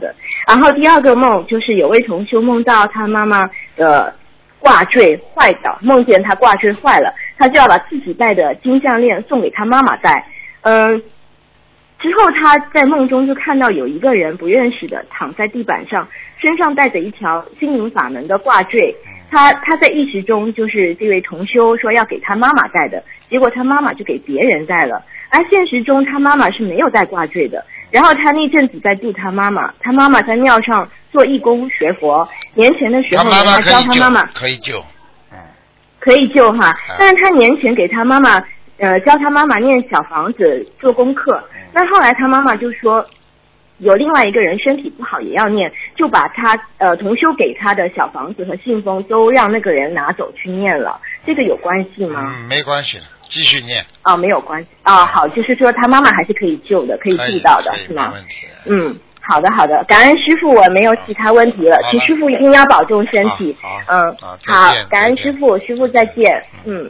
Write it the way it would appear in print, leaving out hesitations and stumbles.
的。然后第二个梦就是有位同修梦到他妈妈的挂坠坏掉，梦见他挂坠坏了，他就要把自己戴的金项链送给他妈妈戴。之后他在梦中就看到有一个人不认识的躺在地板上，身上带着一条心灵法门的挂坠。他在意识中就是这位同修说要给他妈妈戴的，结果他妈妈就给别人戴了，而现实中他妈妈是没有戴挂坠的。然后他那阵子在度他妈妈，他妈妈在庙上做义工学佛，年前的时候呢，他教他妈妈可以救， 可以救哈，但是他年前给他妈妈教他妈妈念小房子做功课，那后来他妈妈就说有另外一个人身体不好也要念，就把他同修给他的小房子和信封都让那个人拿走去念了，这个有关系吗？ 没关系，继续念。 没有关系好，就是说他妈妈还是可以救的，可以助到的，是吗？ 没问题。 好的，感恩师父，我没有其他问题了，请师父一定要保重身体。好，感恩师父，师父再见。